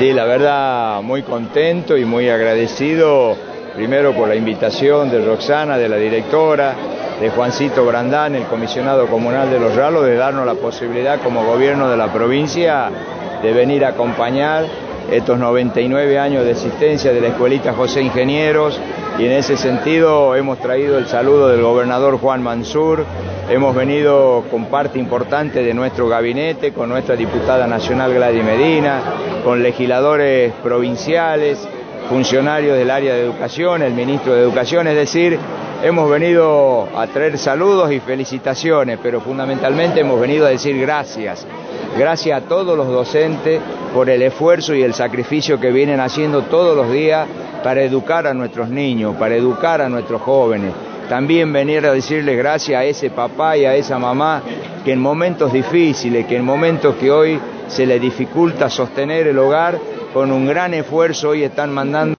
Sí, la verdad muy contento y muy agradecido, primero por la invitación de Roxana, de la directora, de Juancito Brandán, el comisionado comunal de Los Ralos, de darnos la posibilidad como gobierno de la provincia de venir a acompañar estos 99 años de existencia de la Escuelita José Ingenieros, y en ese sentido hemos traído el saludo del gobernador Juan Mansur. Hemos venido con parte importante de nuestro gabinete, con nuestra diputada nacional Gladys Medina, con legisladores provinciales, funcionarios del área de educación, el ministro de Educación, es decir, hemos venido a traer saludos y felicitaciones, pero fundamentalmente hemos venido a decir gracias. Gracias a todos los docentes por el esfuerzo y el sacrificio que vienen haciendo todos los días para educar a nuestros niños, para educar a nuestros jóvenes. También venir a decirles gracias a ese papá y a esa mamá que en momentos difíciles, que en momentos que hoy se les dificulta sostener el hogar, con un gran esfuerzo hoy están mandando